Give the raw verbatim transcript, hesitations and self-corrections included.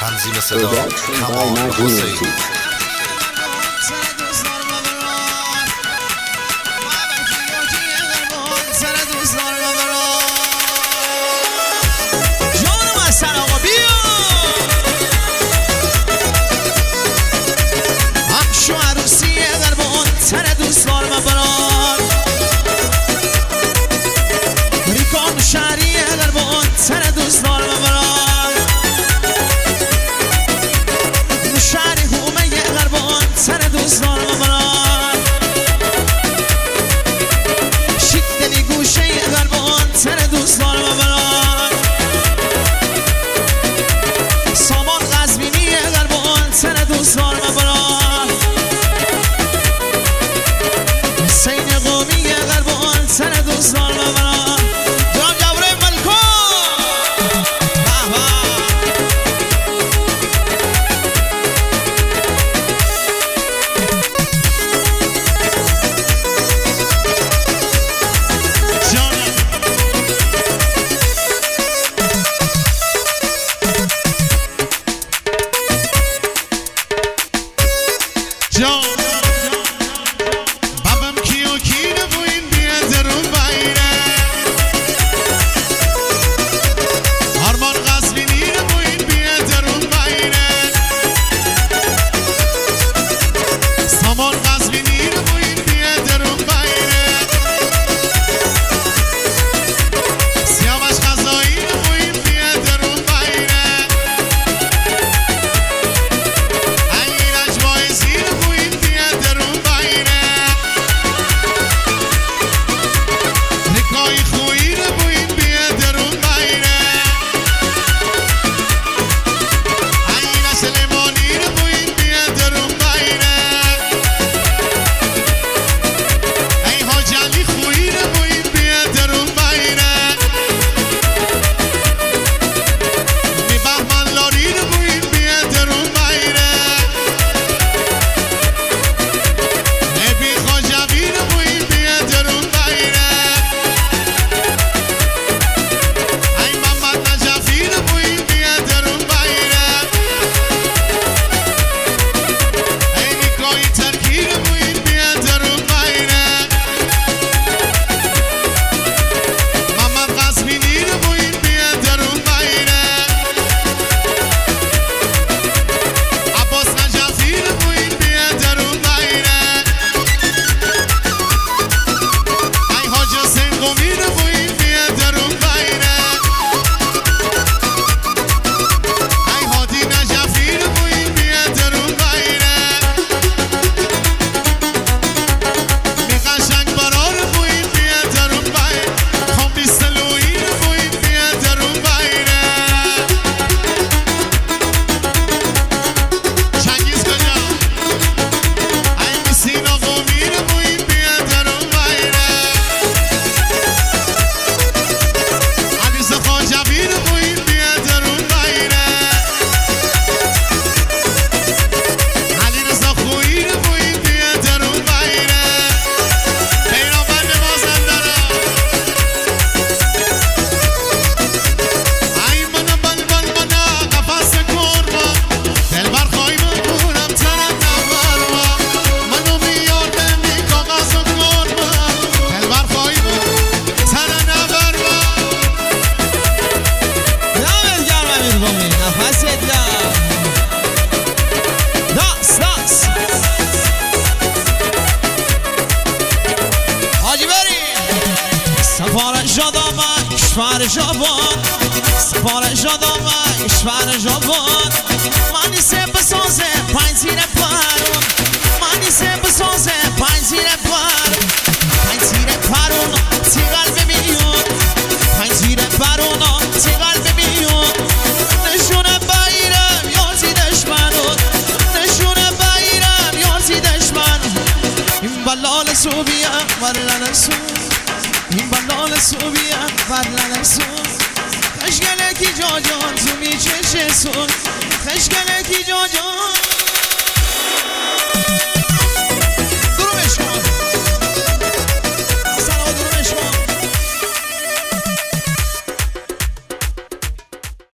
تنظیم صدا کمال حسین. کشور جوان سپار جادام کشور جوان مانی سه بسازه پنج زیر پرون مانی سه بسازه پنج زیر پرون پنج زیر پرون تیغل ببینیون پنج زیر پرون تیغل ببینیون نشونه بایرم یارزی دشمنون نشونه بایرم یارزی دشمنون این بلال صوبیم ولن سو این بلال صوبیم ولن سو خشگله کی جا جان تو میچه سون خشگله کی جا جان